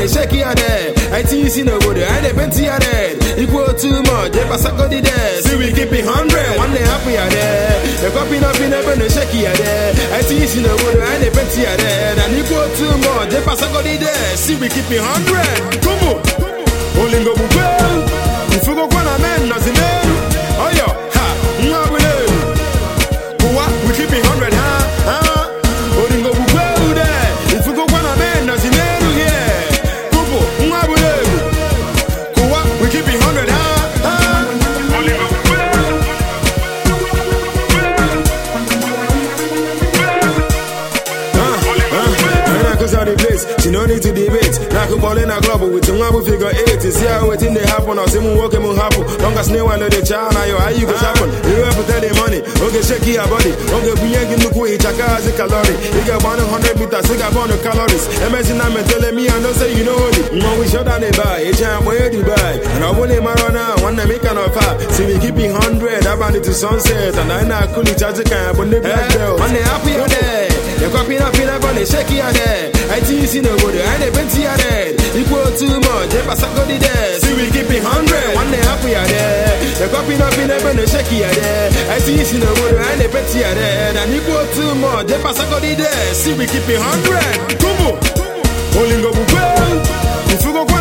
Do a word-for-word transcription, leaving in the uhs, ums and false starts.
they shake your head. I think you see no good, I ain't been to your head. Equal too much, they pass a go the there. See, we keep it hundred. One day happy are there. The copy up in heaven, they shake your head. I think you see no good, I ain't been to your head. And equal too much, they pass a go the there. See, we keep it hundred. Come on. Only go well. If you go on a man, nothing. Oh, yo, ha, no, we keep it hundred, huh? Huh? Only go well there. If you go on a man, nothing. Yeah. Kubo, we keep it hundred, huh? Huh? Only go the place, she no need to debate. Now I ball in a global with the one figure eight. See how it in the happen, or some walk and happen. Long as no one know the child, now how you go happen. You have to tell the money, okay, shake your body. Okay, we ain't gonna go eat a car as a calorie. You got one hundred meters, you got one hundred calories. Imagine I'm telling me, I know say you know it. No, we shut down the buy, it's time where you buy. And I want him around now, one to make an offer. See, we keep it hundred, I bound it to sunset. And I know I couldn't charge a car, but the black belt. On the happy day, you're copying up in a bunny, shake your head. I think you see no good, I ain't been to your head. Equal too much, they pass a go the there. See, we keep it hundred. One day happy are there. The copy up in heaven, they shake your head. I think you see no good, I ain't been to your head. And equal too much, they pass a go the there. See, we keep it hundred. Come on. Only go well. If you go